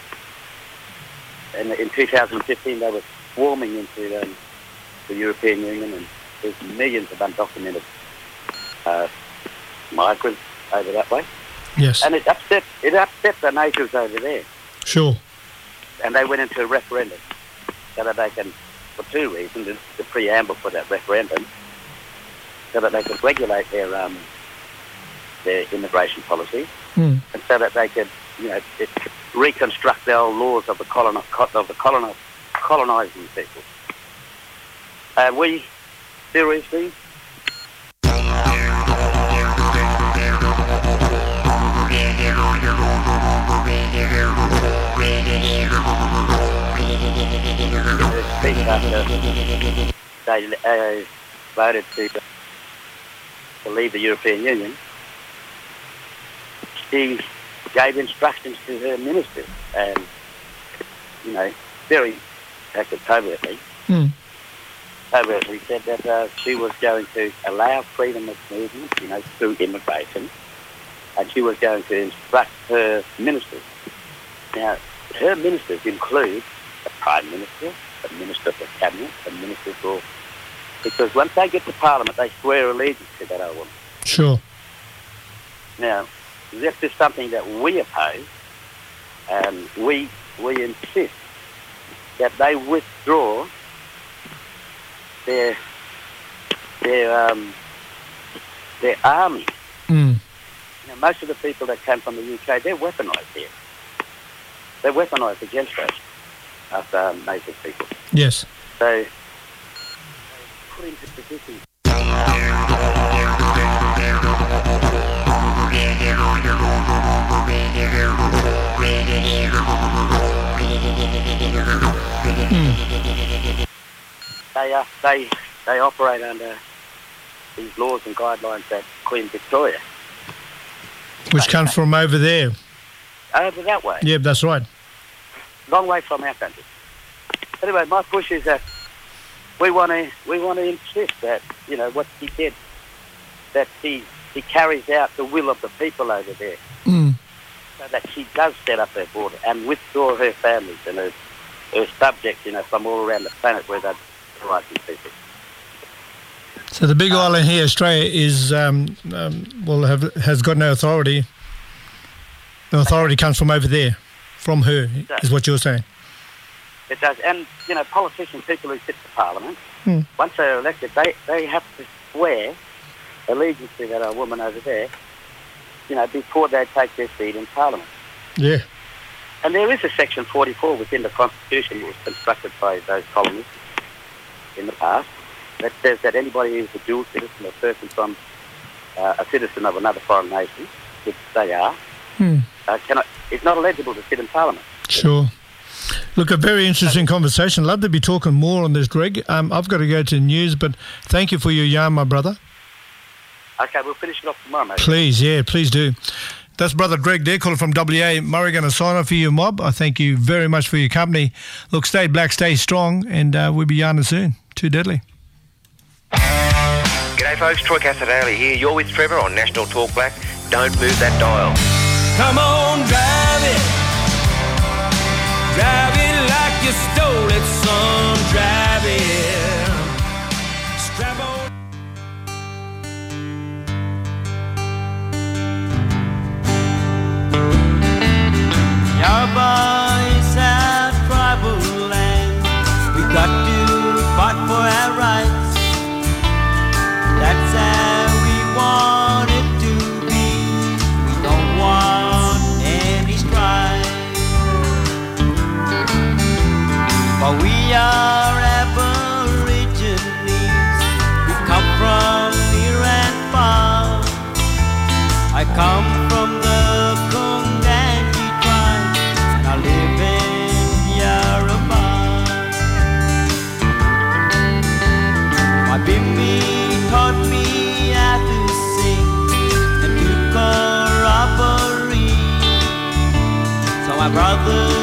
And in two thousand fifteen, they were swarming into um, the European Union, and there's millions of undocumented uh, migrants over that way. Yes. And it upset, it upset the natives over there. Sure. And they went into a referendum so that they can, for two reasons, the, the preamble for that referendum, so that they could regulate their um, their immigration policy, Mm. and so that they could, you know, it, reconstruct the old laws of the coloni- of the coloni- colonising people. And we seriously speak after they uh, voted to, to leave the European Union, she gave instructions to her ministers and, you know, very, actually covertly, Mm. covertly said that uh, she was going to allow freedom of movement, you know, through immigration, and she was going to instruct her ministers. Now, her ministers include the Prime Minister, the Minister for Cabinet, the Minister for... Because once they get to Parliament, they swear allegiance to that old woman. Sure. Now, this is something that we oppose, and we we insist that they withdraw their their um, their army. Mm. You know, most of the people that came from the U K, they're weaponised here. They're weaponised against us, us um, native people. Yes. So, put into position. Mm. They, uh, they, they operate under these laws and guidelines that Queen Victoria. Which comes from over there. Over that way. Yeah, that's right. Long way from our country. Anyway, my push is that we want to we want to insist that, you know, what he did, that he he carries out the will of the people over there, Mm. so that she does set up her border and withdraw her families and her, her subjects, you know, from all around the planet where they're right these people. So the big island here, Australia, is um, um, well have, has got no authority. The authority comes from over there, from her, is what you're saying. It does, and you know, politicians, people who sit in Parliament, Hmm. once they're elected, they they have to swear allegiance to that old woman over there, you know, before they take their seat in Parliament. Yeah. And there is a section forty-four within the Constitution that was constructed by those colonists in the past that says that anybody who's a dual citizen, a person from uh, a citizen of another foreign nation, which they are, Hmm. uh, cannot is not eligible to sit in Parliament. Sure. Look, a very interesting conversation. Love to be talking more on this, Greg. Um, I've got to go to the news, but thank you for your yarn, my brother. Okay, we'll finish it off tomorrow, mate. Please, yeah, please do. That's Brother Greg there, calling from W A. Murray going to sign off for you, mob. I thank you very much for your company. Look, stay black, stay strong, and uh, we'll be yarning soon. Too deadly. G'day folks, Troy Casadale here. You're with Trevor on National Talk Black. Don't move that dial. Come on, drive it. Drive it like you stole it, son. Drive it. Strap on. Your boys have tribal land. We got to fight for our rights. That's how we want it to be. We don't want any strife. For we are Aborigines. We come from near and far. I come from the Kunganji tribe, and I live in Yarrabah. My Bimbi taught me how to sing and to corroborate. So my brothers